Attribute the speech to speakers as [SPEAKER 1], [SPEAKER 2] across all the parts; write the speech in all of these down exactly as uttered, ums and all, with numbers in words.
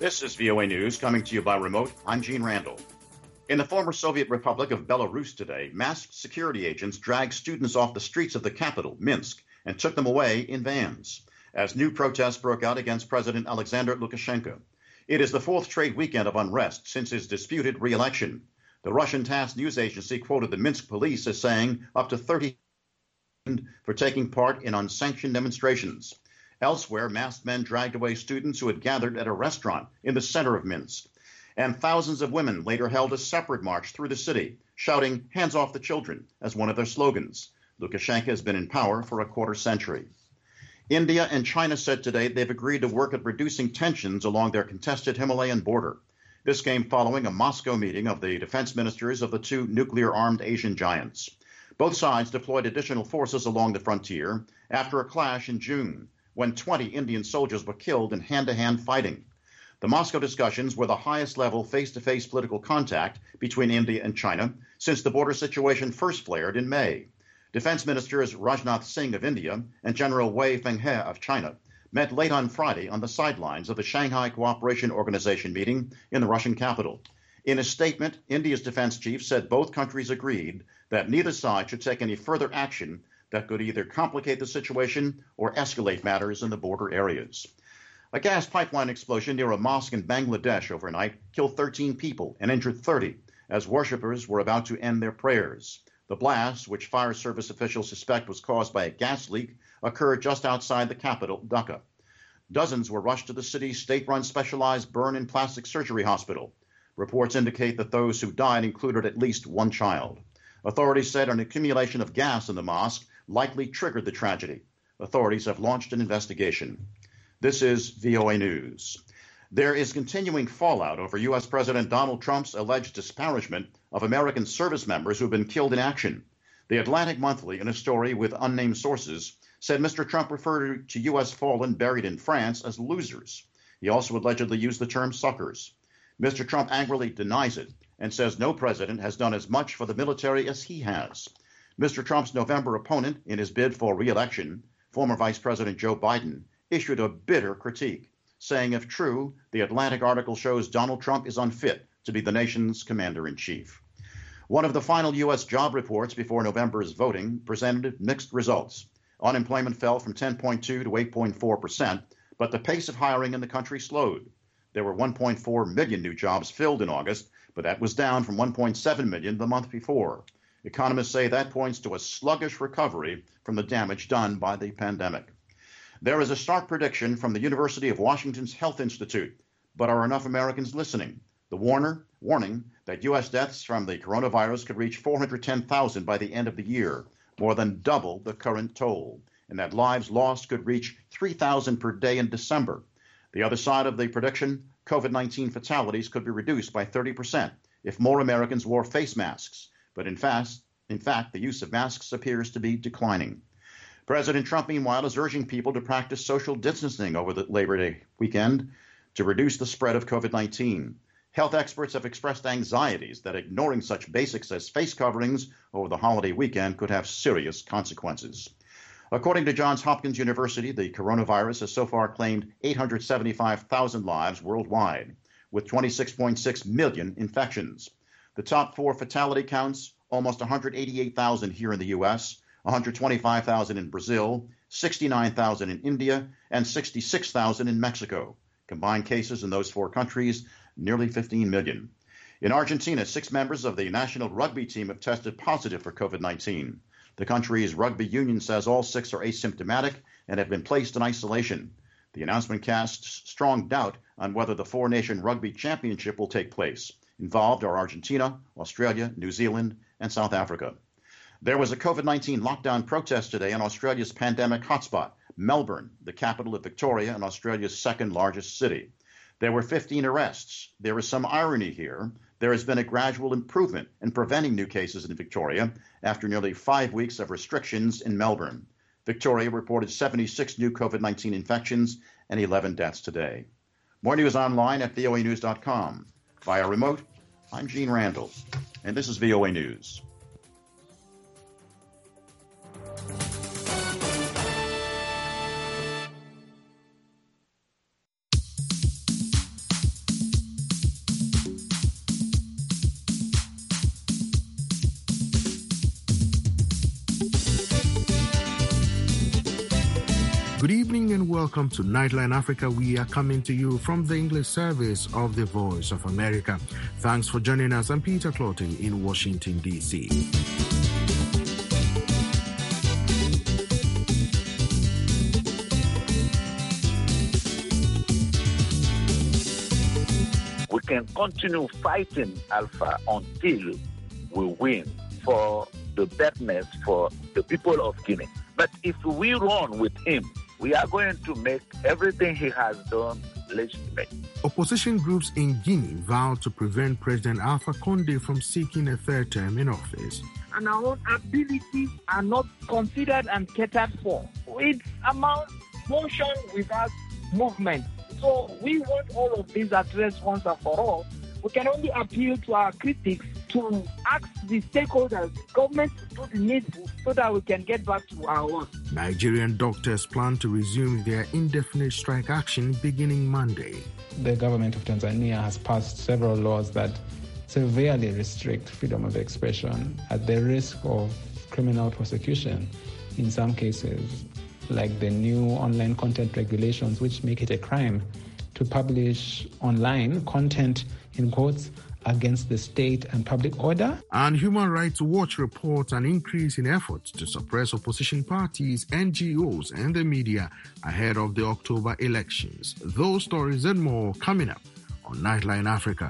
[SPEAKER 1] This is V O A News, coming to you by remote. I'm Gene Randall. In the former Soviet Republic of Belarus today, masked security agents dragged students off the streets of the capital, Minsk, and took them away in vans, as new protests broke out against President Alexander Lukashenko. It is the fourth straight weekend of unrest since his disputed re-election. The Russian TASS news agency quoted the Minsk police as saying up to thirty for taking part in unsanctioned demonstrations. Elsewhere, masked men dragged away students who had gathered at a restaurant in the center of Minsk. And thousands of women later held a separate march through the city, shouting, "Hands off the children," as one of their slogans. Lukashenko has been in power for a quarter century. India and China said today they've agreed to work at reducing tensions along their contested Himalayan border. This came following a Moscow meeting of the defense ministers of the two nuclear-armed Asian giants. Both sides deployed additional forces along the frontier after a clash in June, when twenty Indian soldiers were killed in hand-to-hand fighting. The Moscow discussions were the highest level face-to-face political contact between India and China since the border situation first flared in May. Defense Ministers Rajnath Singh of India and General Wei Fenghe of China met late on Friday on the sidelines of the Shanghai Cooperation Organization meeting in the Russian capital. In a statement, India's defense chief said both countries agreed that neither side should take any further action that could either complicate the situation or escalate matters in the border areas. A gas pipeline explosion near a mosque in Bangladesh overnight killed thirteen people and injured thirty as worshippers were about to end their prayers. The blast, which fire service officials suspect was caused by a gas leak, occurred just outside the capital, Dhaka. Dozens were rushed to the city's state-run specialized burn and plastic surgery hospital. Reports indicate that those who died included at least one child. Authorities said an accumulation of gas in the mosque likely triggered the tragedy. Authorities have launched an investigation. This is V O A News. There is continuing fallout over U S. President Donald Trump's alleged disparagement of American service members who have been killed in action. The Atlantic Monthly, in a story with unnamed sources, said Mister Trump referred to U S fallen buried in France as losers. He also allegedly used the term suckers. Mister Trump angrily denies it and says no president has done as much for the military as he has. Mister Trump's November opponent in his bid for re-election, former Vice President Joe Biden, issued a bitter critique, saying if true, the Atlantic article shows Donald Trump is unfit to be the nation's commander-in-chief. One of the final U S job reports before November's voting presented mixed results. Unemployment fell from ten point two to eight point four percent, but the pace of hiring in the country slowed. There were one point four million new jobs filled in August, but that was down from one point seven million the month before. Economists say that points to a sluggish recovery from the damage done by the pandemic. There is a stark prediction from the University of Washington's Health Institute, but are enough Americans listening? The warner, warning that U S deaths from the coronavirus could reach four hundred ten thousand by the end of the year, more than double the current toll, and that lives lost could reach three thousand per day in December. The other side of the prediction, COVID nineteen fatalities could be reduced by thirty percent if more Americans wore face masks. But in fact, in fact, the use of masks appears to be declining. President Trump, meanwhile, is urging people to practice social distancing over the Labor Day weekend to reduce the spread of COVID nineteen. Health experts have expressed anxieties that ignoring such basics as face coverings over the holiday weekend could have serious consequences. According to Johns Hopkins University, the coronavirus has so far claimed eight hundred seventy-five thousand lives worldwide, with twenty-six point six million infections. The top four fatality counts, almost one hundred eighty-eight thousand here in the U S, one hundred twenty-five thousand in Brazil, sixty-nine thousand in India, and sixty-six thousand in Mexico. Combined cases in those four countries, nearly fifteen million. In Argentina, six members of the national rugby team have tested positive for COVID nineteen. The country's rugby union says all six are asymptomatic and have been placed in isolation. The announcement casts strong doubt on whether the four-nation rugby championship will take place. Involved are Argentina, Australia, New Zealand, and South Africa. There was a COVID nineteen lockdown protest today in Australia's pandemic hotspot, Melbourne, the capital of Victoria and Australia's second largest city. There were fifteen arrests. There is some irony here. There has been a gradual improvement in preventing new cases in Victoria after nearly five weeks of restrictions in Melbourne. Victoria reported seventy-six new COVID nineteen infections and eleven deaths today. More news online at V O A news dot com. Via remote, I'm Gene Randall, and this is V O A News.
[SPEAKER 2] Good evening and welcome to Nightline Africa. We are coming to you from the English service of the Voice of America. Thanks for joining us. I'm Peter Clotton in Washington, D C
[SPEAKER 3] We can continue fighting Alpha until we win for the betterment for the people of Guinea. But if we run with him, we are going to make everything he has done legitimate.
[SPEAKER 2] Opposition groups in Guinea vowed to prevent President Alpha Condé from seeking a third term in office.
[SPEAKER 4] And our own abilities are not considered and catered for. It's amount motion without movement. So we want all of these addressed once and for all. We can only appeal to our critics to ask the stakeholders, government, to do the needful so that we can get back to our work.
[SPEAKER 2] Nigerian doctors plan to resume their indefinite strike action beginning Monday.
[SPEAKER 5] The government of Tanzania has passed several laws that severely restrict freedom of expression at the risk of criminal prosecution in some cases, like the new online content regulations, which make it a crime to publish online content, in quotes, against the state and public order.
[SPEAKER 2] And Human Rights Watch reports an increase in efforts to suppress opposition parties, N G Os, and the media ahead of the October elections. Those stories and more coming up on Nightline Africa.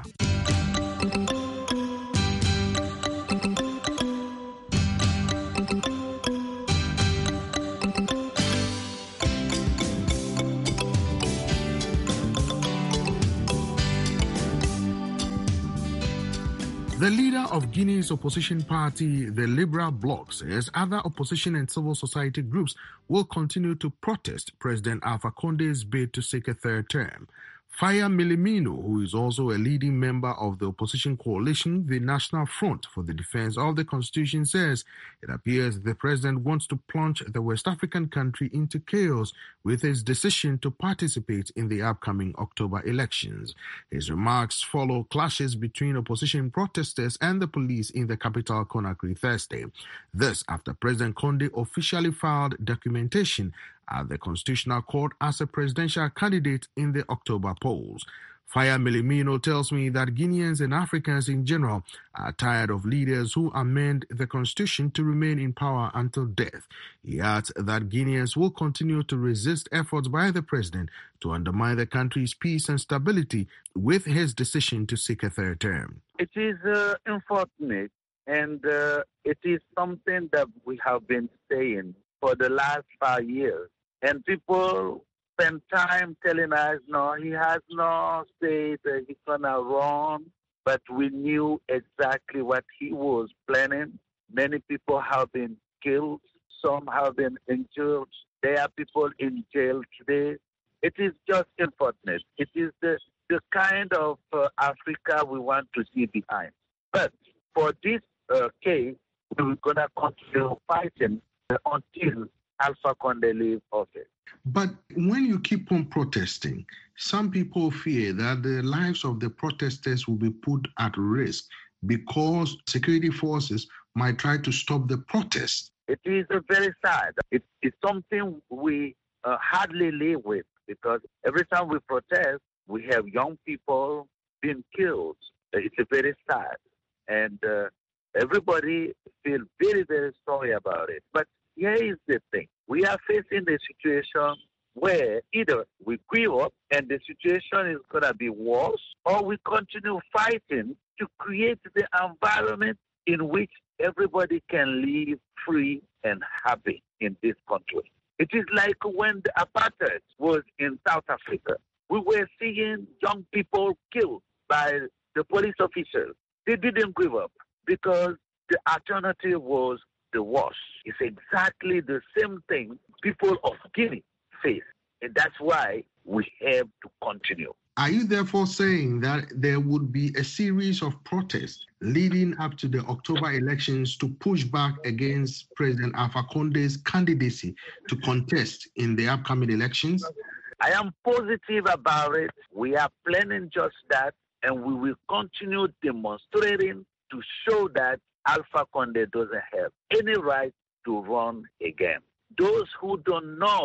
[SPEAKER 2] The leader of Guinea's opposition party, the Liberal Bloc, says other opposition and civil society groups will continue to protest President Alpha Condé's bid to seek a third term. Faya Milimino, who is also a leading member of the opposition coalition, the National Front for the Defense of the Constitution, says it appears the president wants to plunge the West African country into chaos with his decision to participate in the upcoming October elections. His remarks follow clashes between opposition protesters and the police in the capital, Conakry, Thursday. This after President Condé officially filed documentation at the Constitutional Court as a presidential candidate in the October polls. Faya Milimino tells me that Guineans and Africans in general are tired of leaders who amend the constitution to remain in power until death. He adds that Guineans will continue to resist efforts by the president to undermine the country's peace and stability with his decision to seek a third term.
[SPEAKER 3] It is uh, unfortunate, and uh, it is something that we have been saying for the last five years. And people spend time telling us, no, he has no state, uh, he's going to run. But we knew exactly what he was planning. Many people have been killed. Some have been injured. There are people in jail today. It is just unfortunate. It is the, the kind of uh, Africa we want to see behind. But for this uh, case, we're going to continue fighting uh, until Alpha Condé leave office.
[SPEAKER 2] But when you keep on protesting, some people fear that the lives of the protesters will be put at risk because security forces might try to stop the protest.
[SPEAKER 3] It is uh, very sad. It, it's something we uh, hardly live with because every time we protest, we have young people being killed. It's uh, very sad. And uh, everybody feels very, very sorry about it. But here is the thing. We are facing a situation where either we give up and the situation is going to be worse, or we continue fighting to create the environment in which everybody can live free and happy in this country. It is like when the apartheid was in South Africa. We were seeing young people killed by the police officers. They didn't give up because the alternative was the worst. It's exactly the same thing people of Guinea face. And that's why we have to continue.
[SPEAKER 2] Are you therefore saying that there would be a series of protests leading up to the October elections to push back against President Alpha Condé's candidacy to contest in the upcoming elections?
[SPEAKER 3] I am positive about it. We are planning just that, and we will continue demonstrating to show that Alpha Condé doesn't have any right to run again. Those who don't know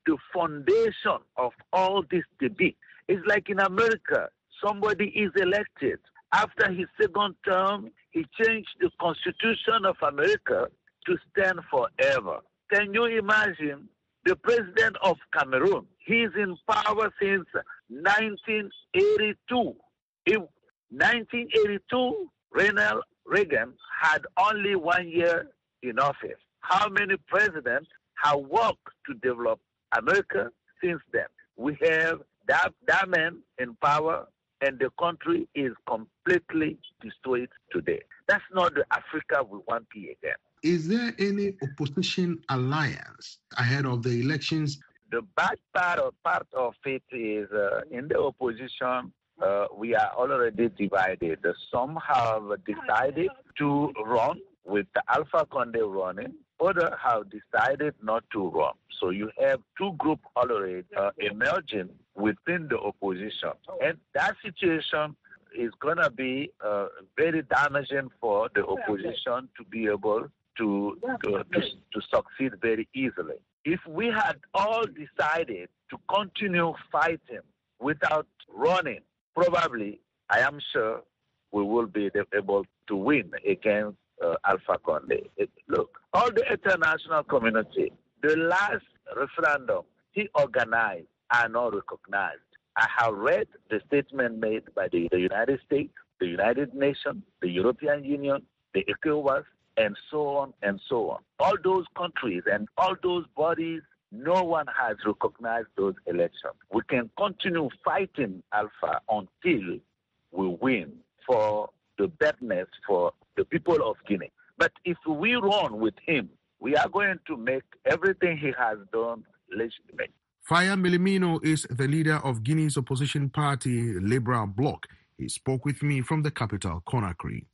[SPEAKER 3] the foundation of all this debate. It's like in America, somebody is elected. After his second term, he changed the Constitution of America to stand forever. Can you imagine the president of Cameroon? He's in power since nineteen eighty-two. In nineteen eighty-two, Ronald Reagan had only one year in office. How many presidents have worked to develop America since then? We have that, that man in power, and the country is completely destroyed today. That's not the Africa we want to be again.
[SPEAKER 2] Is there any opposition alliance ahead of the elections?
[SPEAKER 3] The bad part of, part of it is uh, in the opposition, uh, we are already divided. Some have decided to run with the Alpha Conde running. Others have decided not to run. So you have two groups already uh, emerging within the opposition. And that situation is going to be uh, very damaging for the opposition to be able to, to, to, to succeed very easily. If we had all decided to continue fighting without running, probably, I am sure, we will be able to win against uh, Alpha Conde. It, look, all the international community, the last referendum he organized are not recognized. I have read the statement made by the, the United States, the United Nations, the European Union, the ECOWAS, and so on and so on. All those countries and all those bodies, no one has recognized those elections. We can continue fighting Alpha until we win for the betterment for the people of Guinea. But if we run with him, we are going to make everything he has done legitimate.
[SPEAKER 2] Faya Milimino is the leader of Guinea's opposition party, Liberal Bloc. He spoke with me from the capital, Conakry.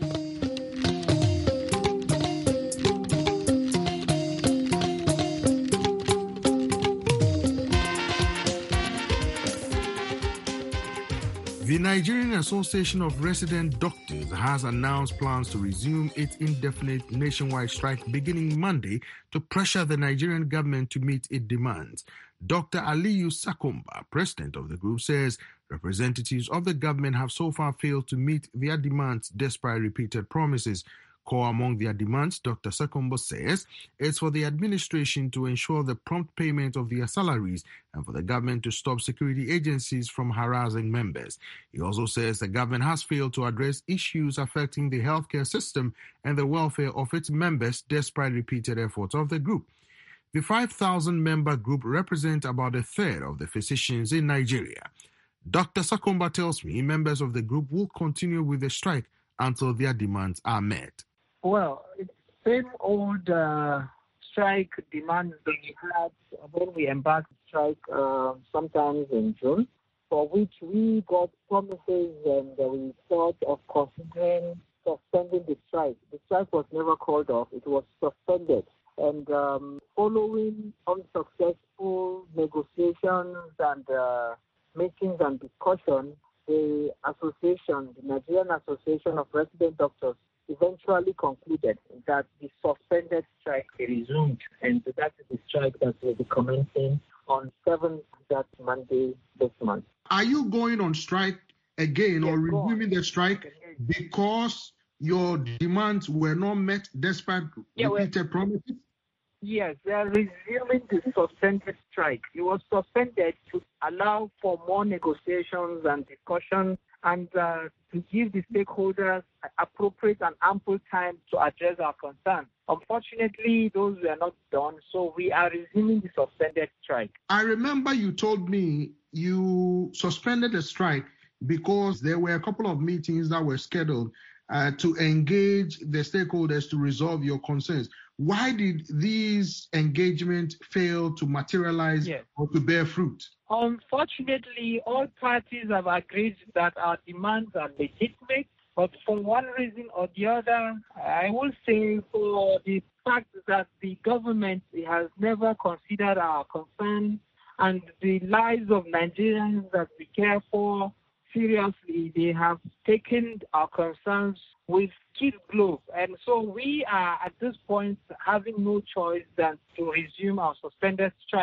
[SPEAKER 2] The Nigerian Association of Resident Doctors has announced plans to resume its indefinite nationwide strike beginning Monday to pressure the Nigerian government to meet its demands. Doctor Aliyu Sakumba, president of the group, says representatives of the government have so far failed to meet their demands despite repeated promises. Core among their demands, Doctor Sakumba says, is for the administration to ensure the prompt payment of their salaries and for the government to stop security agencies from harassing members. He also says the government has failed to address issues affecting the healthcare system and the welfare of its members despite repeated efforts of the group. The five thousand member group represents about a third of the physicians in Nigeria. Doctor Sakumba tells me members of the group will continue with the strike until their demands are met.
[SPEAKER 4] Well, it's the same old uh, strike demands that we had when we embarked on strike uh, sometimes in June, for which we got promises and uh, we thought of considering suspending the strike. The strike was never called off. It was suspended. And um, following unsuccessful negotiations and uh, meetings and discussions, the association, the Nigerian Association of Resident Doctors, eventually concluded that the suspended strike resumed, and that is the strike that will be commencing on seventh, that Monday this month.
[SPEAKER 2] Are you going on strike again yes, or resuming the strike because your demands were not met despite yeah, repeated promises?
[SPEAKER 4] Yes, they are resuming the suspended strike. It was suspended to allow for more negotiations and discussions and uh, to give the stakeholders appropriate and ample time to address our concerns. Unfortunately, those were not done, so we are resuming the suspended strike.
[SPEAKER 2] I remember you told me you suspended the strike because there were a couple of meetings that were scheduled uh, to engage the stakeholders to resolve your concerns. Why did these engagements fail to materialize yes. or to bear fruit?
[SPEAKER 4] Unfortunately, all parties have agreed that our demands are legitimate, but for one reason or the other, I will say for the fact that the government has never considered our concerns and the lives of Nigerians that we care for seriously, they have taken our concerns with kid glove. And so we are at this point having no choice than to resume our suspended strike.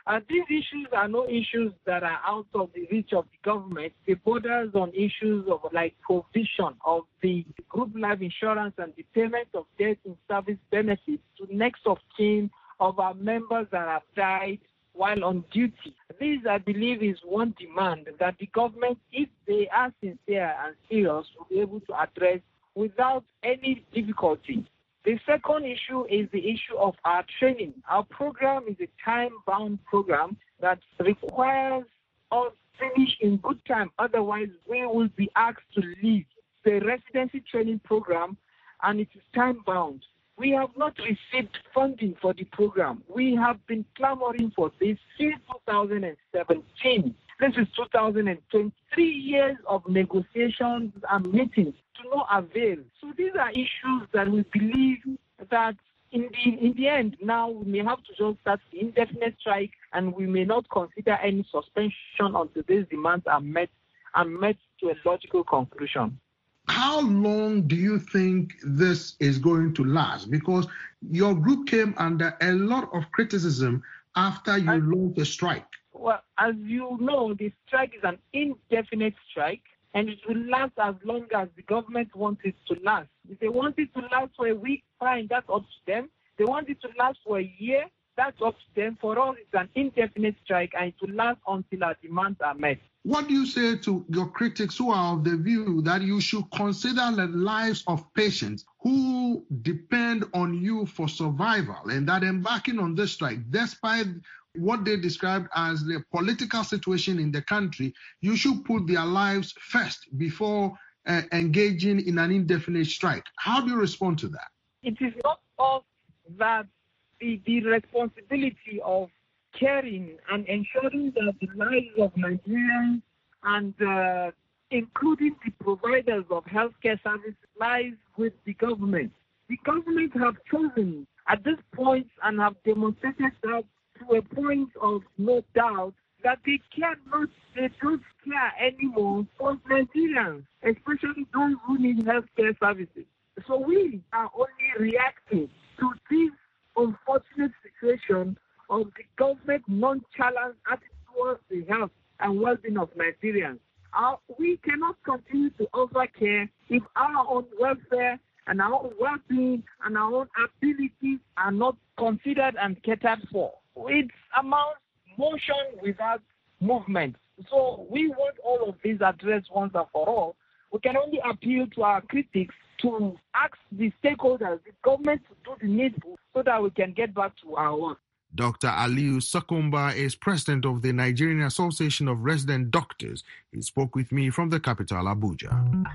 [SPEAKER 4] And these issues are no issues that are out of the reach of the government. It borders on issues of like provision of the group life insurance and the payment of death in service benefits to next of kin of our members that have died while on duty. This, I believe, is one demand that the government, if they are sincere and serious, will be able to address without any difficulty. The second issue is the issue of our training. Our program is a time-bound program that requires us to finish in good time. Otherwise, we will be asked to leave. The residency training program, and it is time-bound. We have not received funding for the program. We have been clamoring for this since two thousand seventeen. This is two thousand twenty, three years of negotiations and meetings to no avail. So these are issues that we believe that in the in the end, now we may have to just start the indefinite strike, and we may not consider any suspension until these demands are met and met to a logical conclusion.
[SPEAKER 2] How long do you think this is going to last? Because your group came under a lot of criticism after you and, launched the strike.
[SPEAKER 4] Well, as you know, the strike is an indefinite strike, and it will last as long as the government wants it to last. If they want it to last for a week, fine, that's up to them. They want it to last for a year, that's up to them. For us, it's an indefinite strike, and it will last until our demands are met.
[SPEAKER 2] What do you say to your critics who are of the view that you should consider the lives of patients who depend on you for survival, and that embarking on this strike, despite what they described as the political situation in the country, you should put their lives first before uh, engaging in an indefinite strike? How do you respond to that?
[SPEAKER 4] It is not us that the, the responsibility of caring and ensuring that the lives of Nigerians and uh, including the providers of healthcare services lies with the government. The government have chosen at this point and have demonstrated that to a point of no doubt that they cannot, they don't care anymore for Nigerians, especially those who need healthcare services. So we are only reacting to this unfortunate situation of the government nonchalant attitude towards the health and well-being of Nigerians. Our, we cannot continue to offer care if our own welfare and our own well-being and our own abilities are not considered and catered for. It's amount motion without movement. So we want all of this addressed once and for all. We can only appeal to our critics to ask the stakeholders, the government, to do the needful so that we can get back to our work.
[SPEAKER 2] Doctor Aliyu Sakomba is president of the Nigerian Association of Resident Doctors. He spoke with me from the capital, Abuja.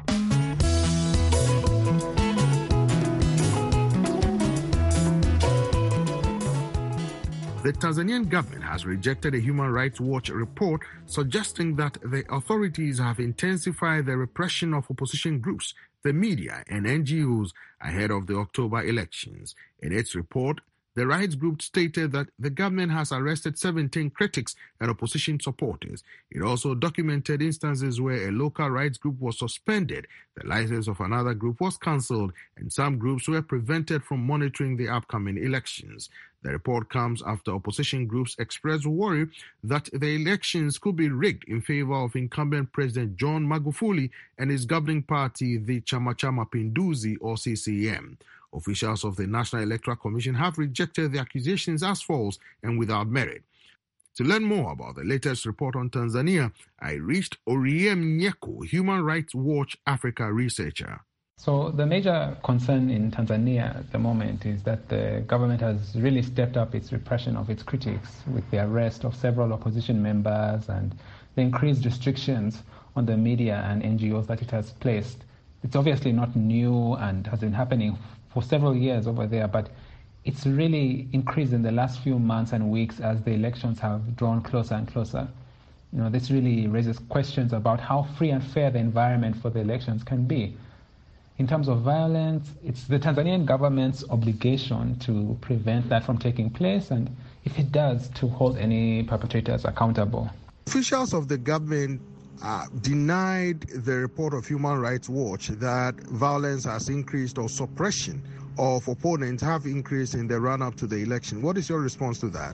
[SPEAKER 2] The Tanzanian government has rejected a Human Rights Watch report suggesting that the authorities have intensified the repression of opposition groups, the media, and N G Os ahead of the October elections. In its report, the rights group stated that the government has arrested seventeen critics and opposition supporters. It also documented instances where a local rights group was suspended, the license of another group was cancelled, and some groups were prevented from monitoring the upcoming elections. The report comes after opposition groups expressed worry that the elections could be rigged in favor of incumbent President John Magufuli and his governing party, the Chama cha Mapinduzi, or C C M. Officials of the National Electoral Commission have rejected the accusations as false and without merit. To learn more about the latest report on Tanzania, I reached Oriem Nyeko, Human Rights Watch Africa researcher.
[SPEAKER 5] So the major concern in Tanzania at the moment is that the government has really stepped up its repression of its critics with the arrest of several opposition members and the increased restrictions on the media and N G Os that it has placed. It's obviously not new and has been happening for several years over there, but it's really increased in the last few months and weeks as the elections have drawn closer and closer. You know, this really raises questions about how free and fair the environment for the elections can be. In terms of violence, it's the Tanzanian government's obligation to prevent that from taking place, and if it does, to hold any perpetrators accountable.
[SPEAKER 2] Officials of the government uh, denied the report of Human Rights Watch that violence has increased or suppression of opponents have increased in the run-up to the election. What is your response to that?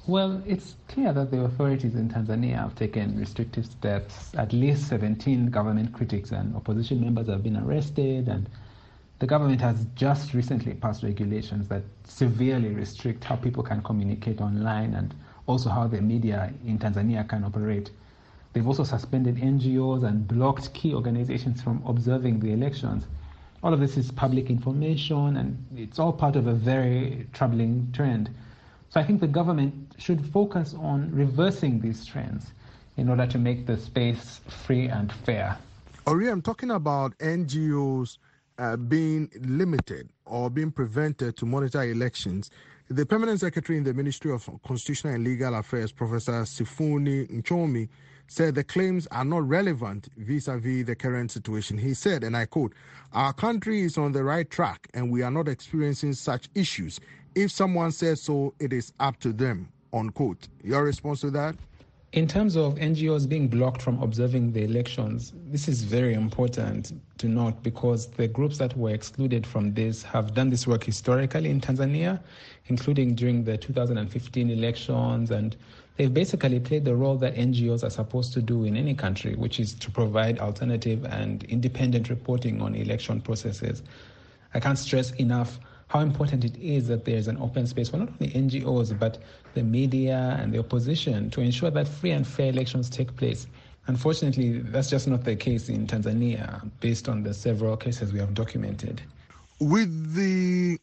[SPEAKER 5] Well, it's clear that the authorities in Tanzania have taken restrictive steps. At least seventeen government critics and opposition members have been arrested, and the government has just recently passed regulations that severely restrict how people can communicate online and also how the media in Tanzania can operate. They've also suspended N G Os and blocked key organizations from observing the elections. All of this is public information, and it's all part of a very troubling trend. So I think the government should focus on reversing these trends in order to make the space free and fair.
[SPEAKER 2] Ori, I'm talking about N G Os uh, being limited or being prevented to monitor elections. The Permanent Secretary in the Ministry of Constitutional and Legal Affairs, Professor Sifuni Nchomi, said the claims are not relevant vis-a-vis the current situation. He said, and I quote, "Our country is on the right track and we are not experiencing such issues. If someone says so, it is up to them," unquote. Your response to that?
[SPEAKER 5] In terms of N G Os being blocked from observing the elections, this is very important to note because the groups that were excluded from this have done this work historically in Tanzania, including during the two thousand fifteen elections, and they've basically played the role that N G Os are supposed to do in any country, which is to provide alternative and independent reporting on election processes. I can't stress enough how important it is that there's an open space for not only N G Os, but the media and the opposition to ensure that free and fair elections take place. Unfortunately, that's just not the case in Tanzania, based on the several cases we have documented.
[SPEAKER 2] With the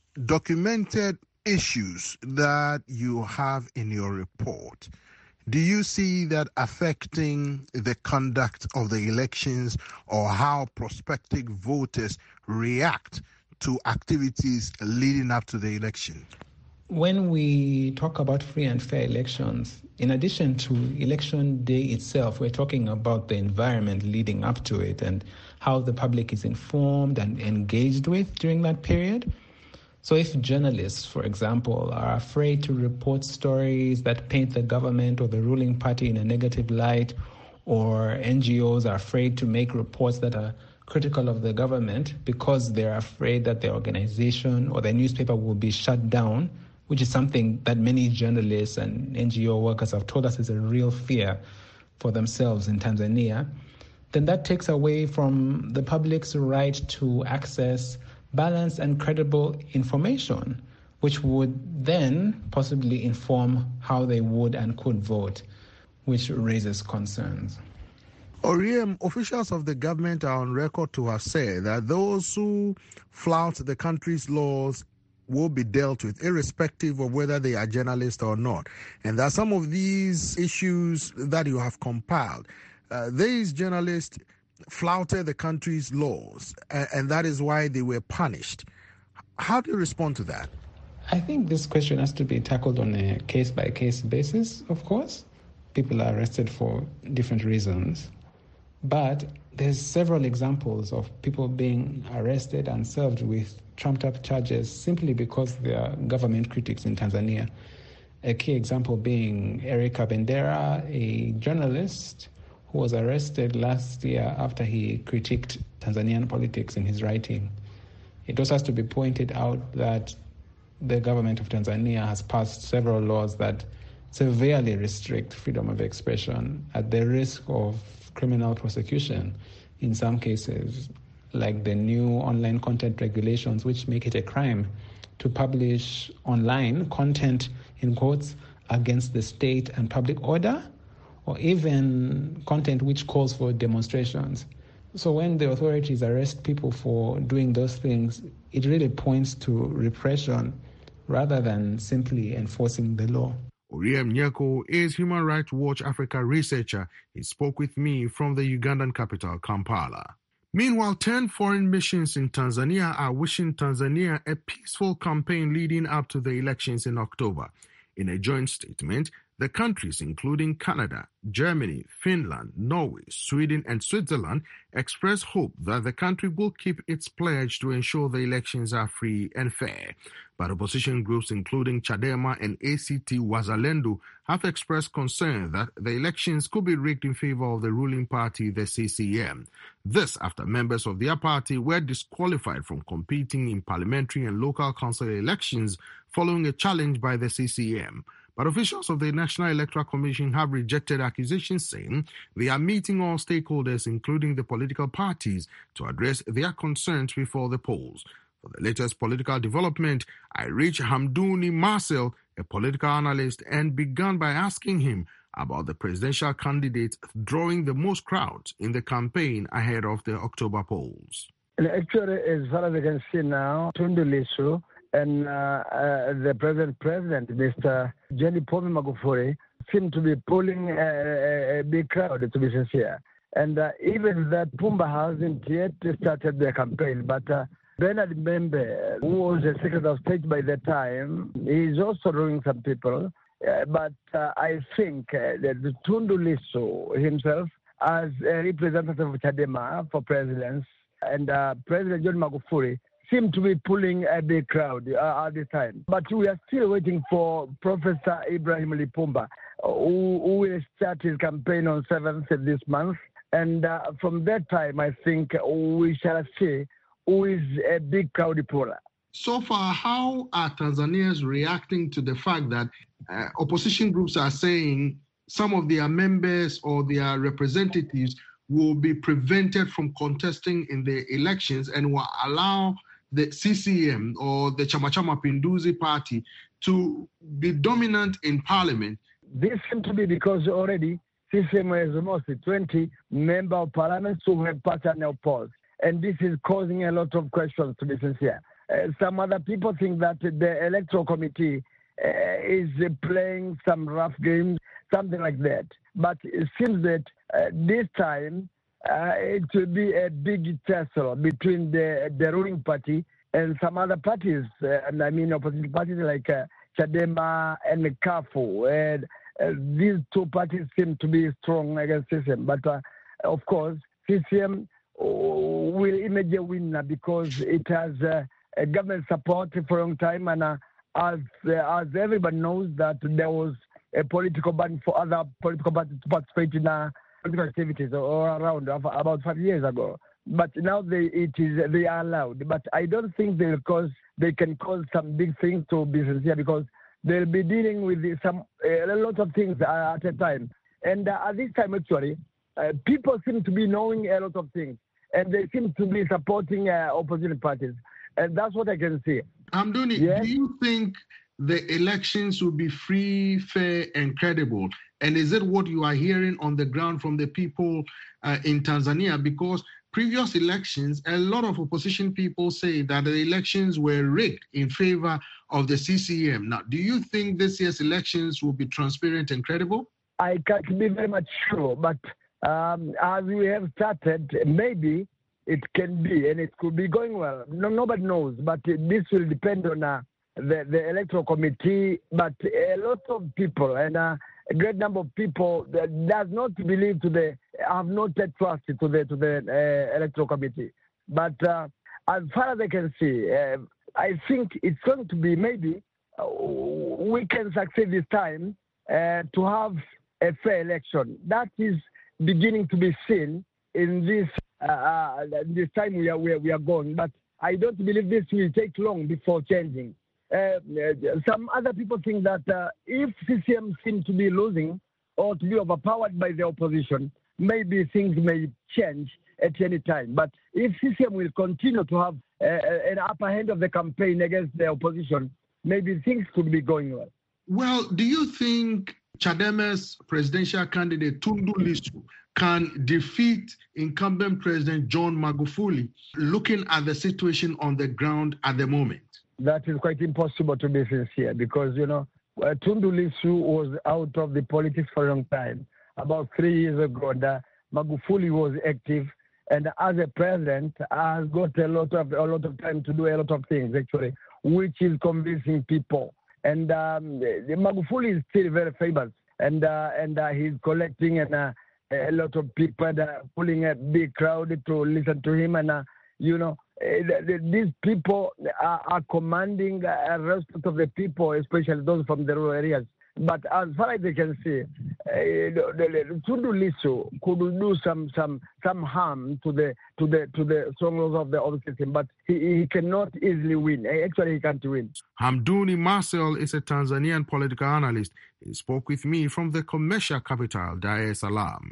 [SPEAKER 2] documented issues that you have in your report, do you see that affecting the conduct of the elections or how prospective voters react to activities leading up to the election?
[SPEAKER 5] When we talk about free and fair elections, in addition to election day itself, we're talking about the environment leading up to it and how the public is informed and engaged with during that period. So if journalists, for example, are afraid to report stories that paint the government or the ruling party in a negative light, or N G Os are afraid to make reports that are critical of the government because they're afraid that their organization or their newspaper will be shut down, which is something that many journalists and N G O workers have told us is a real fear for themselves in Tanzania, then that takes away from the public's right to access balanced and credible information, which would then possibly inform how they would and could vote, which raises concerns.
[SPEAKER 2] Oriem, officials of the government are on record to have said that those who flout the country's laws will be dealt with, irrespective of whether they are journalists or not. And that some of these issues that you have compiled, uh, these journalists flouted the country's laws, and, and that is why they were punished. How do you respond to that?
[SPEAKER 5] I think this question has to be tackled on a case-by-case basis, of course. People are arrested for different reasons. But there's several examples of people being arrested and served with trumped-up charges simply because they are government critics in Tanzania. A key example being Eric Kabendera, a journalist who was arrested last year after he critiqued Tanzanian politics in his writing. It also has to be pointed out that the government of Tanzania has passed several laws that severely restrict freedom of expression at the risk of criminal prosecution in some cases, like the new online content regulations, which make it a crime to publish online content, in quotes, against the state and public order, or even content which calls for demonstrations. So when the authorities arrest people for doing those things, it really points to repression rather than simply enforcing the law.
[SPEAKER 2] Oriem Nyeko is Human Rights Watch Africa researcher. He spoke with me from the Ugandan capital, Kampala. Meanwhile, ten foreign missions in Tanzania are wishing Tanzania a peaceful campaign leading up to the elections in October. In a joint statement, the countries, including Canada, Germany, Finland, Norway, Sweden, and Switzerland, express hope that the country will keep its pledge to ensure the elections are free and fair. But opposition groups, including Chadema and A C T Wazalendo, have expressed concern that the elections could be rigged in favor of the ruling party, the C C M. This after members of their party were disqualified from competing in parliamentary and local council elections following a challenge by the C C M. But officials of the National Electoral Commission have rejected accusations, saying they are meeting all stakeholders, including the political parties, to address their concerns before the polls. For the latest political development, I reached Hamdouni Marcel, a political analyst, and began by asking him about the presidential candidates drawing the most crowds in the campaign ahead of the October polls.
[SPEAKER 6] Actually, as far as I can see now, Tundu Lissu and uh, uh, the present president, Mister John Pombe Magufuli, seem to be pulling a, a big crowd, to be sincere. And uh, even that Pumba hasn't yet started their campaign, but uh, Bernard Membe, who was the Secretary of State by that time, is also drawing some people. Uh, but uh, I think uh, that Tundu Lissu himself, as a representative of Chadema for presidents, and uh, President John Magufuli seem to be pulling a big crowd uh, at this time. But we are still waiting for Professor Ibrahim Lipumba, who, who will start his campaign on seventh of this month. And uh, from that time, I think we shall see who is a big crowd puller.
[SPEAKER 2] So far, how are Tanzanians reacting to the fact that uh, opposition groups are saying some of their members or their representatives will be prevented from contesting in the elections and will allow the C C M or the Chama cha Mapinduzi party to be dominant in parliament?
[SPEAKER 6] This seems to be because already C C M has almost twenty members of parliament who have passed and opposed. And this is causing a lot of questions, to be sincere. Uh, some other people think that the electoral committee uh, is uh, playing some rough games, something like that. But it seems that uh, this time uh, it will be a big tussle between the, the ruling party and some other parties, uh, and I mean opposition parties like uh, Chadema and Kafu. And uh, these two parties seem to be strong against C C M. But uh, of course, C C M will emerge a winner because it has uh, a government support for a long time, and uh, as uh, as everybody knows that there was a political ban for other political parties to participate in uh, political activities or around about five years ago. But now they it is they are allowed. But I don't think they cause they can cause some big things to be sincere, because they'll be dealing with some a lot of things at a time. And uh, at this time, actually, uh, people seem to be knowing a lot of things, and they seem to be supporting uh, opposition parties. And that's what I can see.
[SPEAKER 2] Hamdouni, yes? Do you think the elections will be free, fair, and credible? And is it what you are hearing on the ground from the people uh, in Tanzania? Because previous elections, a lot of opposition people say that the elections were rigged in favor of the C C M. Now, do you think this year's elections will be transparent and credible?
[SPEAKER 6] I can't be very much sure, but um, as we have started, maybe it can be, and it could be going well. No, nobody knows, but this will depend on uh, the, the electoral committee. But a lot of people, and uh, a great number of people that does not believe to the, have not yet trusted to the to the uh, electoral committee. But uh, as far as I can see, uh, I think it's going to be maybe uh, we can succeed this time uh, to have a fair election. That is beginning to be seen in this uh, uh, this time we are, we are we are going. But I don't believe this will take long before changing. Uh, some other people think that uh, if C C M seems to be losing or to be overpowered by the opposition, maybe things may change at any time. But if C C M will continue to have uh, an upper hand of the campaign against the opposition, maybe things could be going well.
[SPEAKER 2] Well, do you think Chadema's presidential candidate Tundu Lissu can defeat incumbent President John Magufuli, looking at the situation on the ground at the moment?
[SPEAKER 6] That is quite impossible, to be sincere, because, you know, uh, Tundu Lissu was out of the politics for a long time. About three years ago, the Magufuli was active, and as a president, has got a lot of a lot of time to do a lot of things, actually, which is convincing people. And um, the Magufuli is still very famous, and uh, and uh, he's collecting and uh, a lot of people, and, uh, pulling a big crowd to listen to him, and uh, you know, uh, these people are, are commanding uh, respect of the people, especially those from the rural areas. But as far as they can see, uh, Tundu Lissu could do some some some harm to the to the to the strongholds of the opposition, but he, he cannot easily win. Actually, he can't win.
[SPEAKER 2] Hamduni Marcel is a Tanzanian political analyst. He spoke with me from the commercial capital, Dar es Salaam.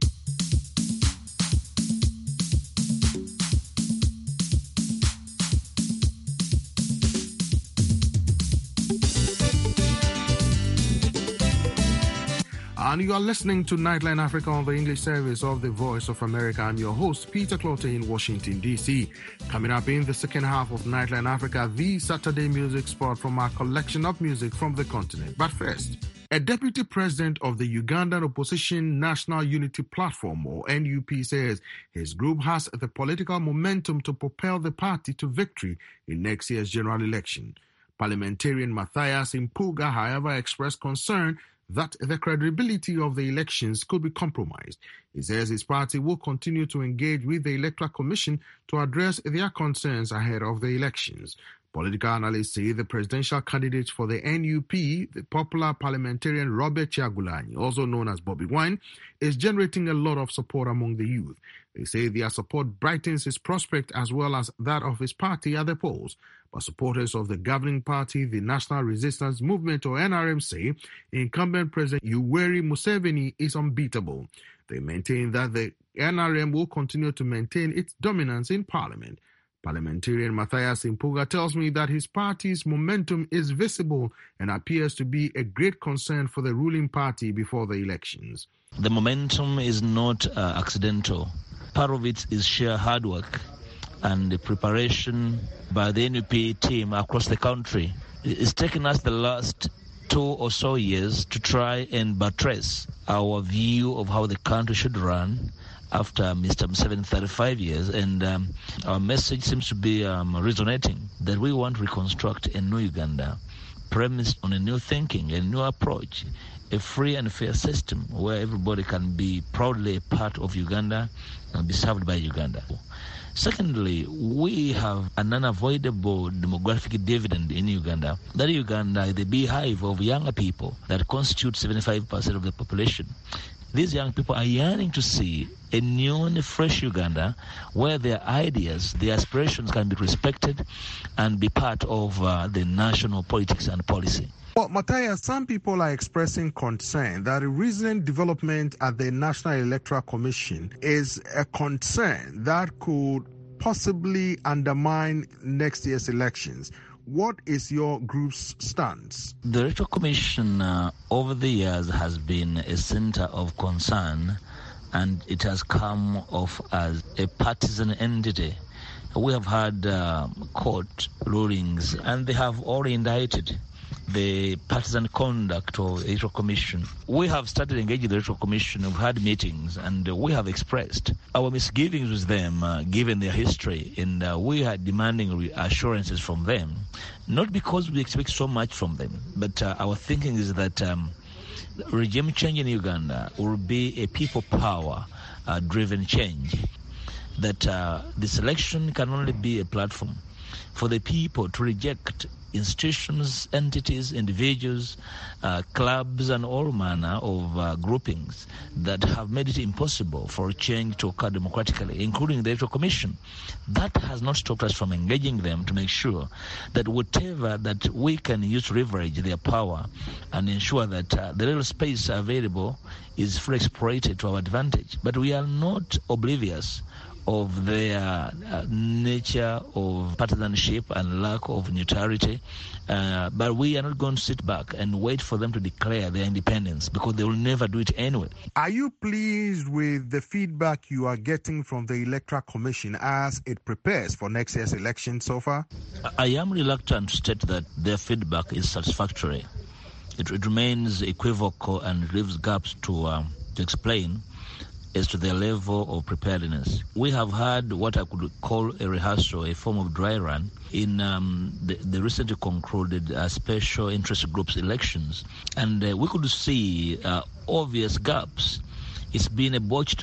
[SPEAKER 2] And you are listening to Nightline Africa on the English service of the Voice of America. I'm your host, Peter Clotte in Washington, D C. Coming up in the second half of Nightline Africa, the Saturday music spot from our collection of music from the continent. But first, a deputy president of the Ugandan opposition National Unity Platform, or N U P, says his group has the political momentum to propel the party to victory in next year's general election. Parliamentarian Matthias Impuga, however, expressed concern that the credibility of the elections could be compromised. He says his party will continue to engage with the Electoral Commission to address their concerns ahead of the elections. Political analysts say the presidential candidate for the N U P, the popular parliamentarian Robert Kyagulanyi, also known as Bobby Wine, is generating a lot of support among the youth. They say their support brightens his prospect as well as that of his party at the polls. But supporters of the governing party, the National Resistance Movement, or N R M, say incumbent President Yoweri Museveni is unbeatable. They maintain that the N R M will continue to maintain its dominance in parliament. Parliamentarian Matthias Impuga tells me that his party's momentum is visible and appears to be a great concern for the ruling party before the elections.
[SPEAKER 7] The momentum is not uh, accidental. Part of it is sheer hard work and the preparation by the N U P team across the country. It's taken us the last two or so years to try and buttress our view of how the country should run after Mister Museveni, thirty-five years, and um, our message seems to be um, resonating, that we want to reconstruct a new Uganda, premised on a new thinking, a new approach, a free and fair system where everybody can be proudly a part of Uganda and be served by Uganda. Secondly, we have an unavoidable demographic dividend in Uganda. That Uganda is the beehive of younger people that constitute seventy-five percent of the population. These young people are yearning to see a new and fresh Uganda where their ideas, their aspirations can be respected and be part of uh, the national politics and policy.
[SPEAKER 2] Well, Matthias, some people are expressing concern that the recent development at the National Electoral Commission is a concern that could possibly undermine next year's elections. What is your group's stance?
[SPEAKER 7] The Electoral Commission uh, over the years has been a center of concern, and it has come off as a partisan entity. We have had uh, court rulings, and they have already indicted the partisan conduct of the Electoral Commission. We have started engaging the Electoral Commission. We've had meetings, and uh, we have expressed our misgivings with them, uh, given their history, and uh, we are demanding reassurances from them, not because we expect so much from them, but uh, our thinking is that um, regime change in Uganda will be a people power uh, driven change, that uh, this election can only be a platform for the people to reject institutions, entities, individuals, uh, clubs, and all manner of uh, groupings that have made it impossible for change to occur democratically, including the Electoral Commission. That has not stopped us from engaging them to make sure that whatever that we can use to leverage their power and ensure that uh, the little space available is fully exploited to our advantage. But we are not oblivious of their uh, nature of partisanship and lack of neutrality. Uh, but we are not going to sit back and wait for them to declare their independence, because they will never do it anyway.
[SPEAKER 2] Are you pleased with the feedback you are getting from the Electoral Commission as it prepares for next year's election so far?
[SPEAKER 7] I am reluctant to state that their feedback is satisfactory. It, it remains equivocal and leaves gaps to, um, to explain as to their level of preparedness. We have had what I could call a rehearsal, a form of dry run, in um, the, the recently concluded uh, special interest groups elections. And uh, we could see uh, obvious gaps. It's been a botched up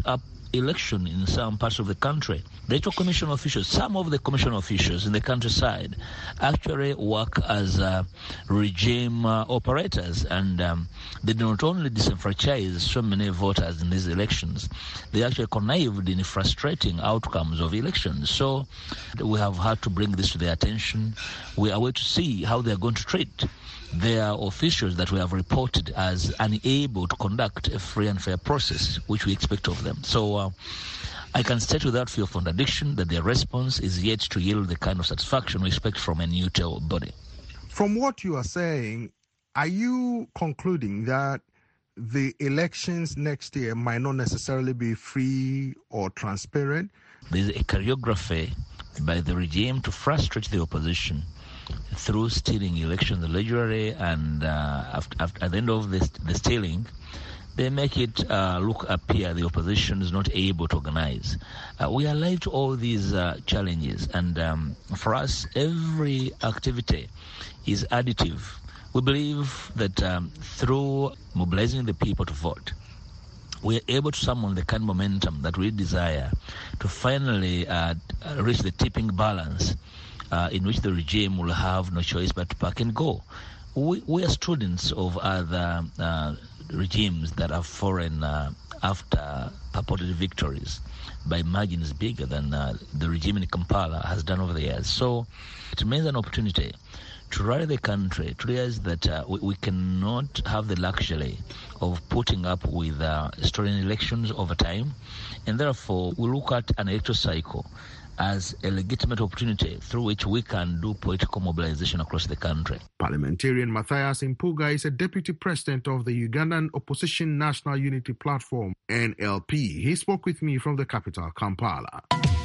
[SPEAKER 7] election in some parts of the country. The electoral commission officials, some of the commission officials in the countryside actually work as uh, regime uh, operators, and um, they do not only disenfranchise so many voters in these elections, they actually connived in frustrating outcomes of elections. So we have had to bring this to their attention. We are waiting to see how they are going to treat their officials that we have reported as unable to conduct a free and fair process, which we expect of them. So uh, I can state without fear of contradiction that their response is yet to yield the kind of satisfaction we expect from a neutral body.
[SPEAKER 2] From what you are saying, are you concluding that the elections next year might not necessarily be free or transparent?
[SPEAKER 7] There is a choreography by the regime to frustrate the opposition through stealing elections allegedly, and uh, after, after, at the end of this, the stealing, they make it uh, look appear the opposition is not able to organize. Uh, we are alive to all these uh, challenges, and um, for us, every activity is additive. We believe that um, through mobilizing the people to vote, we are able to summon the kind of momentum that we desire to finally uh, reach the tipping balance Uh, in which the regime will have no choice but to pack and go. We, we are students of other uh, regimes that have fallen uh, after purported victories by margins bigger than uh, the regime in Kampala has done over the years. So it remains an opportunity to rally the country, to realize that uh, we, we cannot have the luxury of putting up with uh, stolen elections over time, and therefore we look at an electoral cycle as a legitimate opportunity through which we can do political mobilization across the country.
[SPEAKER 2] Parliamentarian Matthias Impuga is a deputy president of the Ugandan Opposition National Unity Platform, N L P. He spoke with me from the capital, Kampala.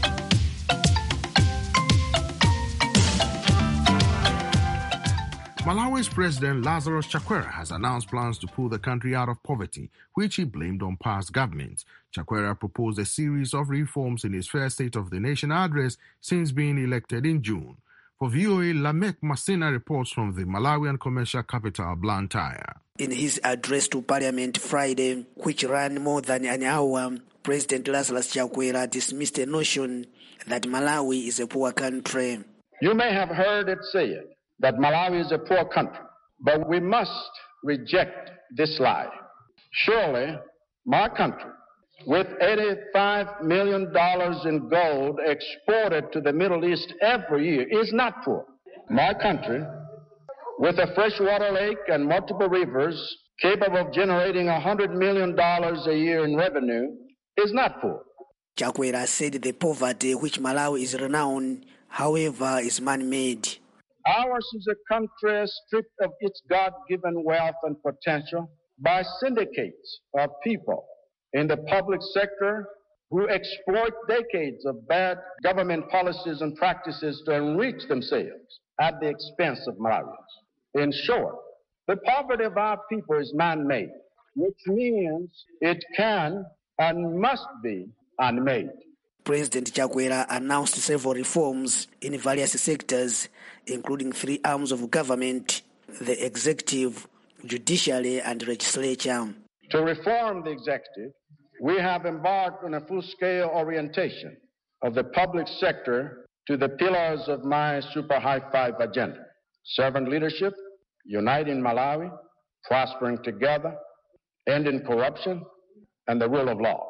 [SPEAKER 2] Malawi's President Lazarus Chakwera has announced plans to pull the country out of poverty, which he blamed on past governments. Chakwera proposed a series of reforms in his first State of the Nation address since being elected in June. For V O A, Lamek Masina reports from the Malawian commercial capital, Blantyre.
[SPEAKER 8] In his address to Parliament Friday, which ran more than an hour, President Lazarus Chakwera dismissed the notion that Malawi is a poor country.
[SPEAKER 9] You may have heard it said that Malawi is a poor country, but we must reject this lie. Surely, my country, with eighty-five million dollars in gold exported to the Middle East every year, is not poor. My country, with a freshwater lake and multiple rivers capable of generating one hundred million dollars a year in revenue, is not poor.
[SPEAKER 8] Chakwera said the poverty which Malawi is renowned, however, is man-made.
[SPEAKER 9] Ours is a country stripped of its God-given wealth and potential by syndicates of people in the public sector who exploit decades of bad government policies and practices to enrich themselves at the expense of Malawians. In short, the poverty of our people is man-made, which means it can and must be unmade.
[SPEAKER 8] President Chakwera announced several reforms in various sectors, including three arms of government: the executive, judiciary, and legislature.
[SPEAKER 9] To reform the executive, we have embarked on a full-scale orientation of the public sector to the pillars of my super high-five agenda: servant leadership, uniting Malawi, prospering together, ending corruption, and the rule of law.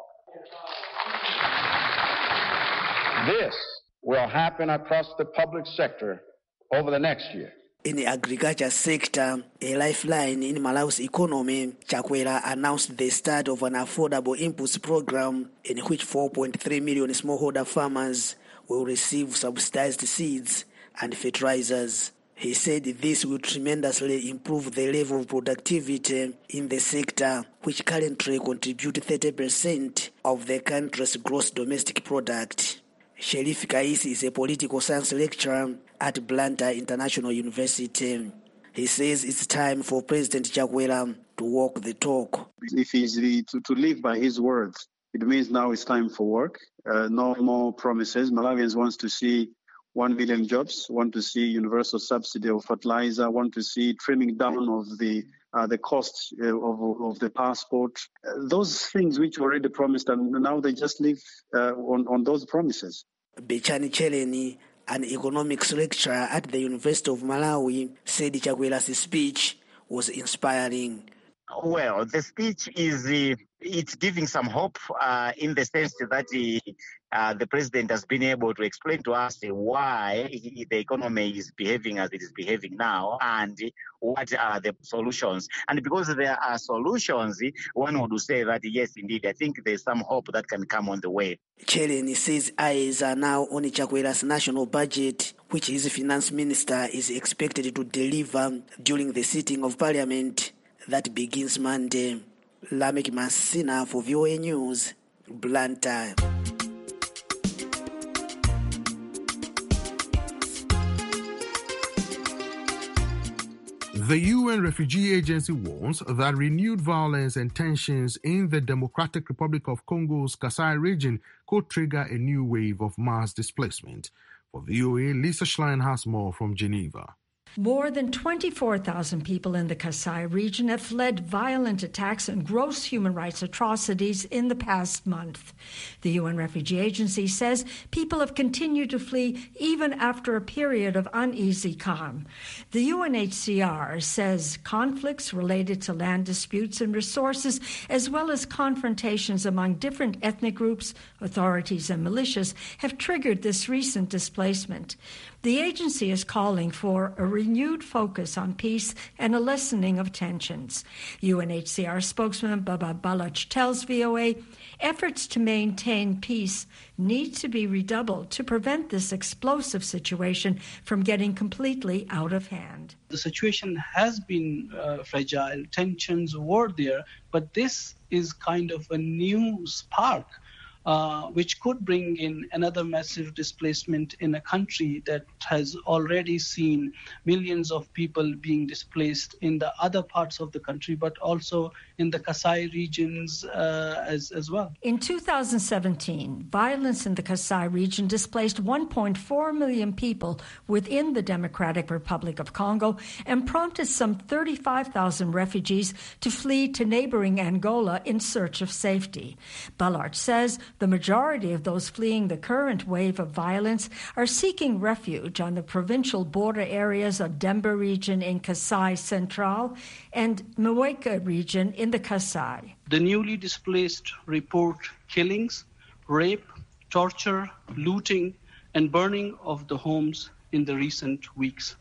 [SPEAKER 9] This will happen across the public sector over the next year.
[SPEAKER 8] In the agriculture sector, a lifeline in Malawi's economy, Chakwera announced the start of an affordable inputs program in which four point three million smallholder farmers will receive subsidized seeds and fertilizers. He said this will tremendously improve the level of productivity in the sector, which currently contributes thirty percent of the country's gross domestic product. Sherif Kaisi is a political science lecturer at Blantyre International University. He says it's time for President Chakwera to walk the talk.
[SPEAKER 10] If he's to, to live by his words, it means now it's time for work. Uh, no more promises. Malawians want to see one million jobs, want to see universal subsidy of fertilizer, want to see trimming down of the uh, the cost uh, of, of the passport, uh, those things which were already promised, and now they just live uh, on, on those promises.
[SPEAKER 8] Bechani Cheleni, an economics lecturer at the University of Malawi, said Chakwera's speech was inspiring.
[SPEAKER 11] Well, the speech is uh, it's giving some hope uh, in the sense that uh, uh, the president has been able to explain to us uh, why he, the economy is behaving as it is behaving now and uh, what are the solutions. And because there are solutions, uh, one would say that, yes, indeed, I think there's some hope that can come on the way.
[SPEAKER 8] Cheleni says eyes are now on Chakwera's national budget, which his finance minister is expected to deliver during the sitting of parliament that begins Monday. Lamek Masina for V O A News, Blantyre.
[SPEAKER 2] The U N Refugee Agency warns that renewed violence and tensions in the Democratic Republic of Congo's Kasai region could trigger a new wave of mass displacement. For V O A, Lisa Schlein has more from Geneva.
[SPEAKER 12] More than twenty-four thousand people in the Kasai region have fled violent attacks and gross human rights atrocities in the past month. The U N Refugee Agency says people have continued to flee even after a period of uneasy calm. The U N H C R says conflicts related to land disputes and resources, as well as confrontations among different ethnic groups, authorities, and militias, have triggered this recent displacement. The agency is calling for a renewed focus on peace and a lessening of tensions. U N H C R spokesman Baba Baloch tells V O A efforts to maintain peace need to be redoubled to prevent this explosive situation from getting completely out of hand.
[SPEAKER 13] The situation has been uh, fragile, tensions were there, but this is kind of a new spark Uh, which could bring in another massive displacement in a country that has already seen millions of people being displaced in the other parts of the country, but also in the Kasai regions uh, as, as well.
[SPEAKER 12] In two thousand seventeen, violence in the Kasai region displaced one point four million people within the Democratic Republic of Congo and prompted some thirty-five thousand refugees to flee to neighboring Angola in search of safety. Ballard says the majority of those fleeing the current wave of violence are seeking refuge on the provincial border areas of Demba region in Kasai Central and Mweka region in the Kasai.
[SPEAKER 13] The newly displaced report killings, rape, torture, looting, and burning of the homes in the recent weeks.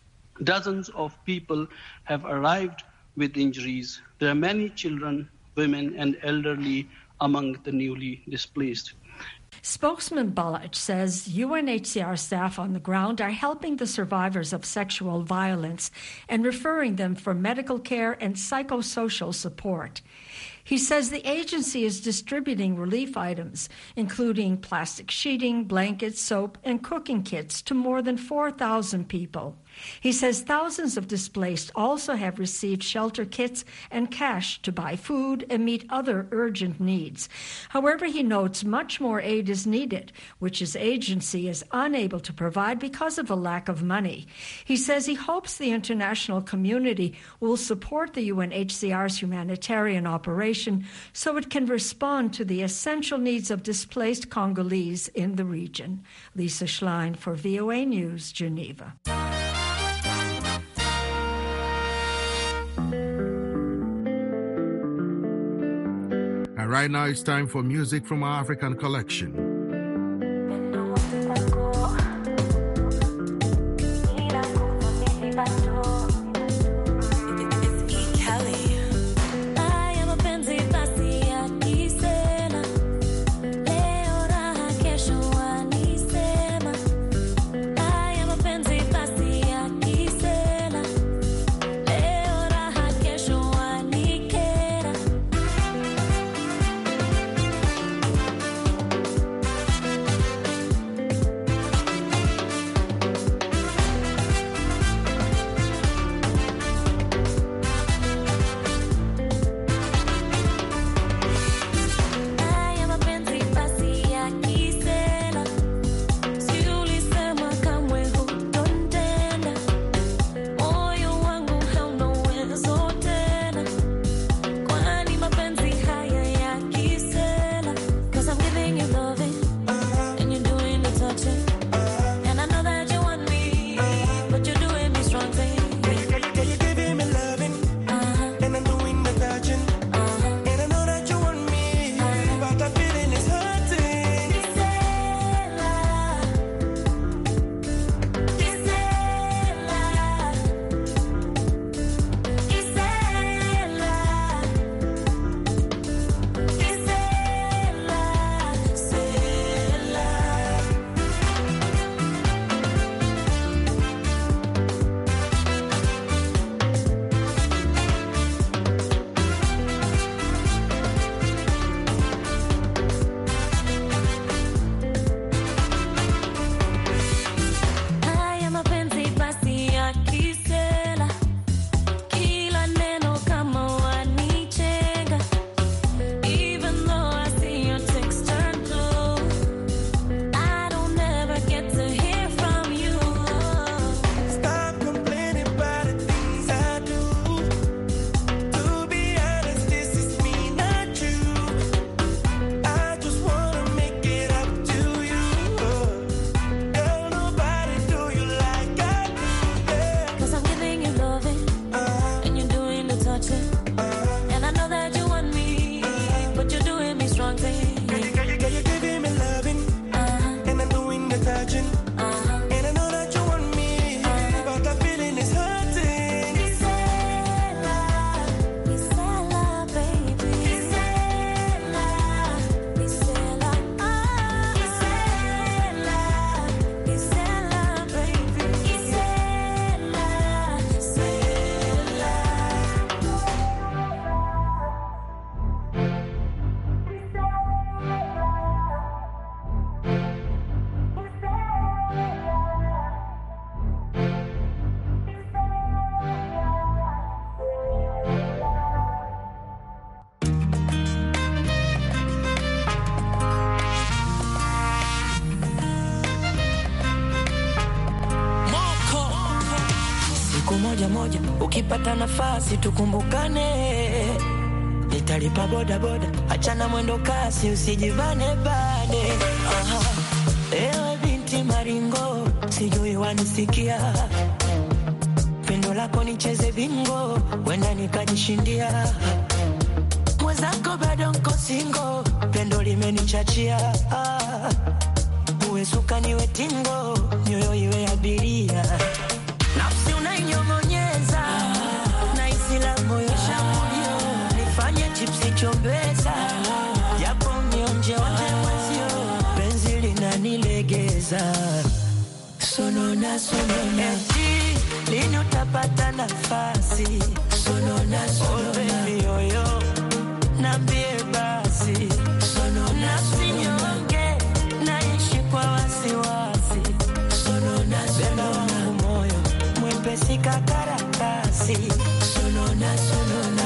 [SPEAKER 13] Dozens of people have arrived with injuries. There are many children, women, and elderly among the newly displaced.
[SPEAKER 12] Spokesman Baloch says U N H C R staff on the ground are helping the survivors of sexual violence and referring them for medical care and psychosocial support. He says the agency is distributing relief items, including plastic sheeting, blankets, soap, and cooking kits to more than four thousand people. He says thousands of displaced also have received shelter kits and cash to buy food and meet other urgent needs. However, he notes much more aid is needed, which his agency is unable to provide because of a lack of money. He says he hopes the international community will support the U N H C R's humanitarian operation so it can respond to the essential needs of displaced Congolese in the region. Lisa Schlein for V O A News, Geneva.
[SPEAKER 2] And right now it's time for music from our African collection.
[SPEAKER 14] moja moja, ukipata nafasi tukumbukane. Nitalipa boda boda, achana mwendo kasi, usijibane bane. Aha, ewe binti maringo, sijui wanisikia. Pendo lako nicheze bingo, wenda nikajishindia. Mwenzako bado nko singo, pendo limenichachia. Ah, uwe suka niwe tingo, nyoyo iwe abiria. Nafsi unainyongonyeza, na isila moyo shambulio. Nifanye chipsi chombeza, japo mionje onje mwezio. Penzi linanilegeza, sonona sonona. Eti, lini utapata nafasi? Sonona sonona. Oh baby yoyo, nambie basi. Sonona sinyonge, naishi kwa wasiwasi. Sonona sonona. Moyo, mwepesi kakarakasi. Sonona sonona.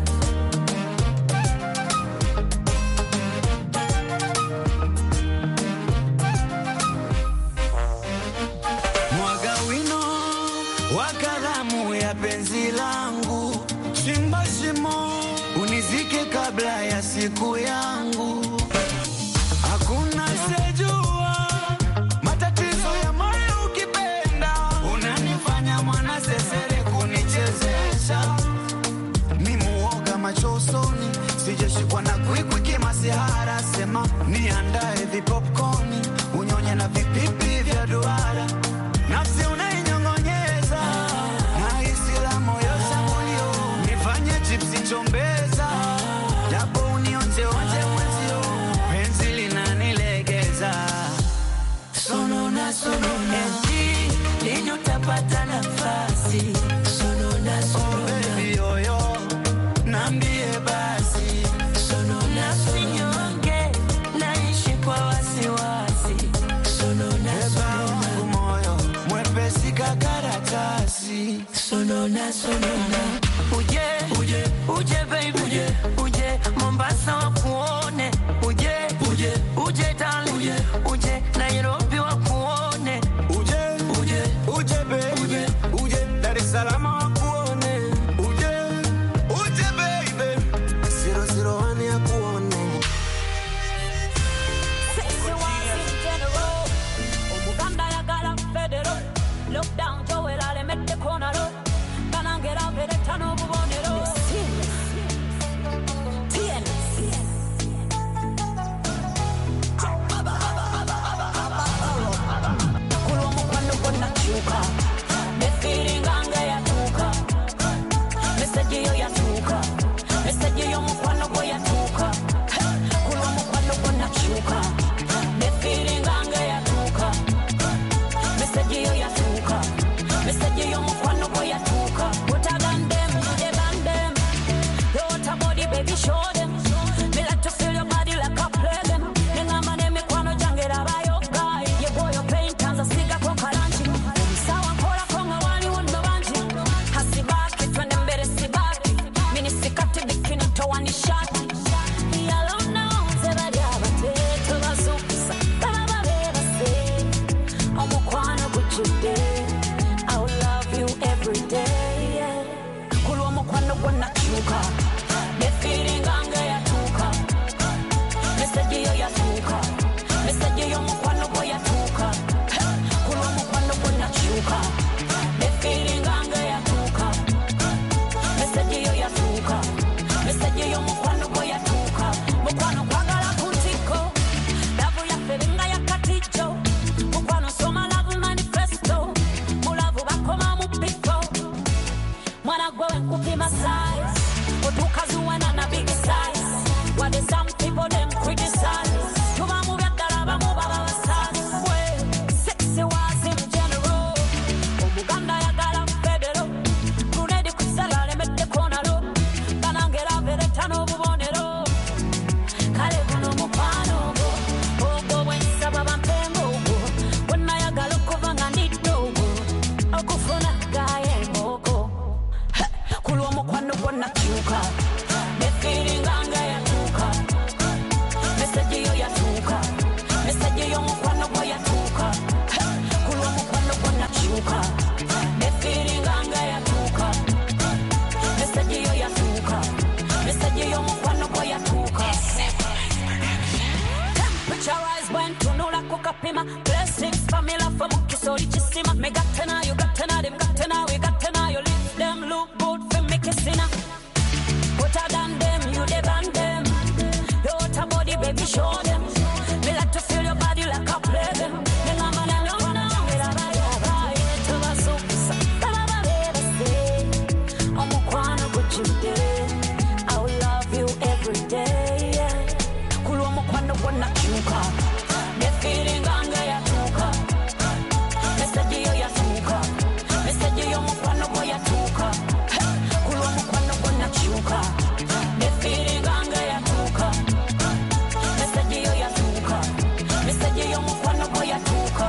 [SPEAKER 14] Mwaga wino wa kalamu ya penzi langu, chimba shimo unizike kabla ya siku yangu. Hakuna sejua matatizo ya moyo ukipenda, unanifanya mwana sesere kunichezesha. Mimuoga macho usoni, sijashikwa na kwikwi kimasihara. Sema niandae vipopcorn, unyonye na vipipi vya duara. Nafsi unainyongonyeza, na isila moyo shambulio. Nifanye chipsi chombeza, japo unionje onje mwezio. Penzi linanilegeza, sonona sonona. Eti, lini utapata nafasi? Sonona sonona. Oh baby yoyo, nambie basi. Sonona sinyonge, naishi kwa wasiwasi. Sonona sonona. Moyo, mwepesi kakaratasi. Sonona sonona. Uje, uje, uje baby, uje, uje Mombasa wakuone. Uje, uje, uje darling, uje, uje Nairobi wakuone. Uje, uje, uje baby, uje, uje Dar es Salaam wakuone. Uje, uje baby, zero zero one yakuone.
[SPEAKER 15] Sexy wise in general, Omuganda ya gala federal. Look down, Joel, I'll make the corner road. Gonna get out of it. pima. Blessings for me love for muki so richissima. Me got to know you got to know them got to know we got to know you lift them look good for me kissing. Better than them, you the band them. Your water body, baby, show them. Me like to feel your body like a play them. Me la man and you know me la ba ya ba ya to the soups. La ba ba baby say, I'm a kwana good you day. I will love you every day. Kulu I'm a kwana kwana chuka. Me feeling anga ya tuka. Me say yo ya tuka. Me say yo mo kwana ko ya tuka. Kulu I'm a kwana kwana chuka. Me feeling anga ya tuka. Me say yo ya tuka. Me say yo mo kwana ko ya tuka.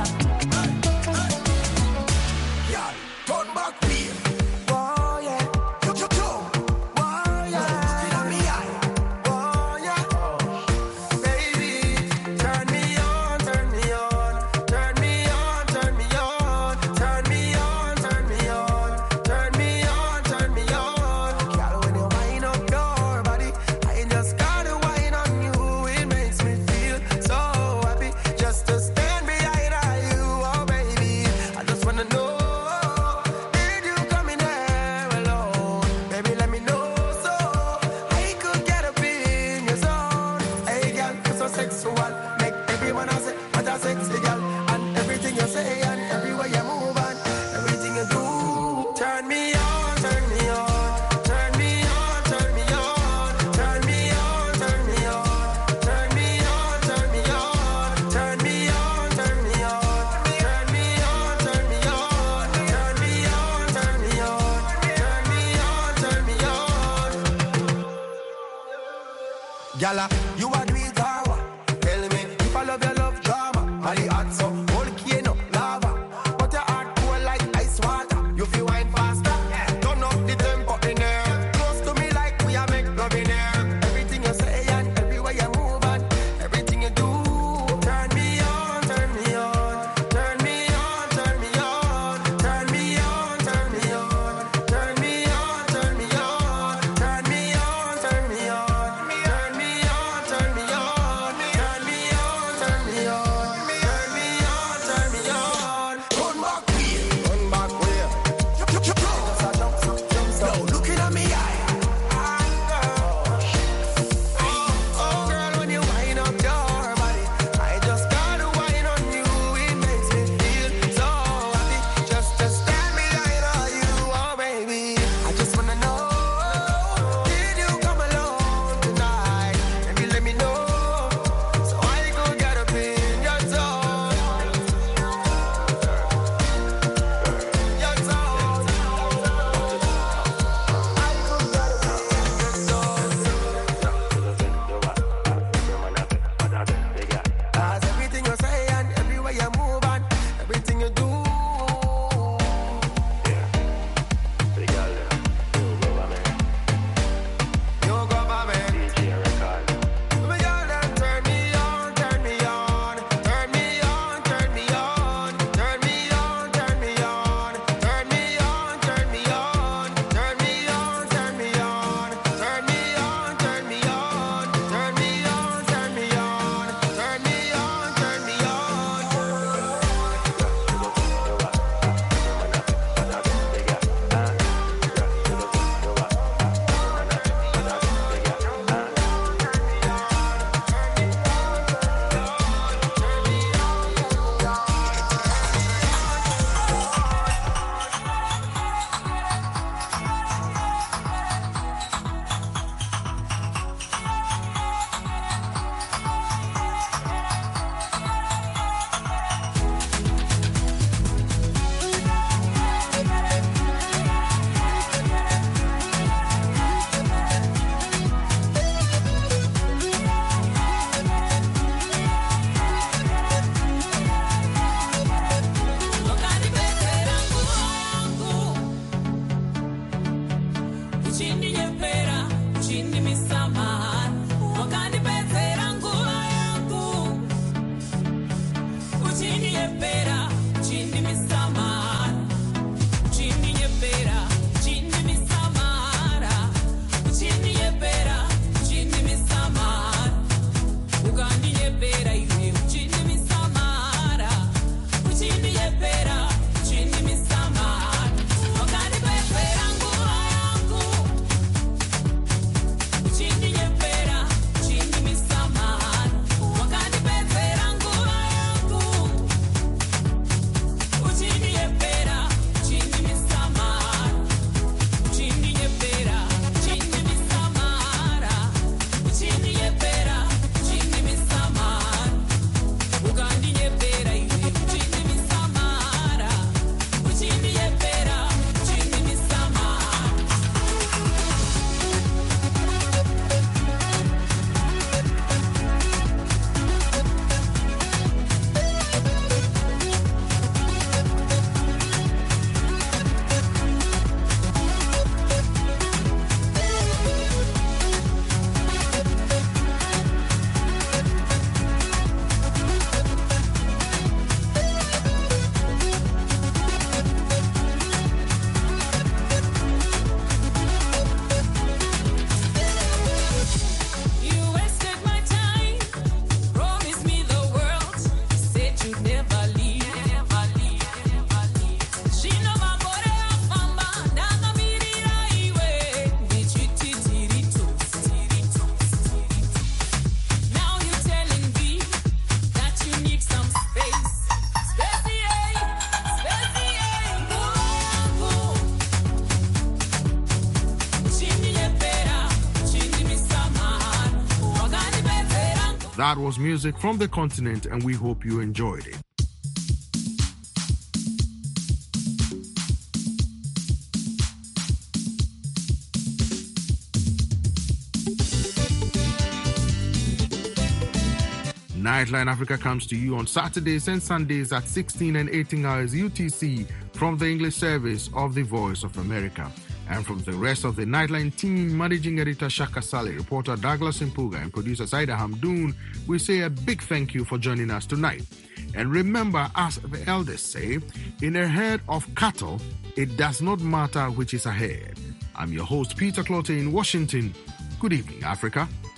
[SPEAKER 14] Yeah, turn back here. Oh yeah, yo yo yo. Oh yeah, still on me eye. Oh yeah, baby, turn me on, turn me on, turn me on, turn me on, turn me on, turn me on, turn me on, turn me on. Girl, when you wind up your body, I just gotta wind on you. It makes me feel so happy just to stand behind you, oh baby. I just wanna know, did you come in there alone? Baby, let me know so I could get up in your zone. Hey, girl, you're so sexual, make everyone else say what a sexy girl. And everything you say and everywhere you move and everything you do, turn me on, turn me on, turn me on, turn me on, turn me on, turn me on, turn me on, turn me on, turn me on, turn me on, turn me on, turn me on, turn me on, turn me on, turn me on, turn me on. Gala, you are do it how? Tell me if I love your love drama. Are the hot so volcano lava, but your heart cool like ice water. You feel wine faster, turn up the tempo in there. Close to me like we are make love in there. Everything you say and everywhere you move and everything you do, turn me on, turn me on, turn me on, turn me on, turn me on, turn me on, turn me on, turn me on, turn me on, turn me on, turn me on, turn me on, turn me on, turn me on, turn me on, turn me on. Run back way, run back way. Just a jump, jump, jump. Now looking at me eye. Oh girl, when you wind up your body, I just gotta wind on you. It makes me feel so happy just to stand behind you, oh baby. I just wanna know, did you come alone tonight? Maybe let me know so I could get up in your zone, your zone. I could get up in your zone. Cause everything you say and everywhere you move and everything you do, you government. Me girl, then turn me on, turn me on, turn me on, turn me on, turn me on, turn me on, turn me on, turn me on, turn me on, turn me on, turn me on, turn me on, turn me on, turn me on, turn me on, turn me Uganda,
[SPEAKER 2] That was music from the continent, and we hope you enjoyed it. Nightline Africa comes to you on Saturdays and Sundays at sixteen and eighteen hours U T C from the English service of the Voice of America. And from the rest of the Nightline team, Managing Editor Shaka Sali, reporter Douglas Impuga, and producer Saida Hamdoon, we say a big thank you for joining us tonight. And remember, as the elders say, in a herd of cattle, it does not matter which is ahead. I'm your host, Peter Clotte in Washington. Good evening, Africa.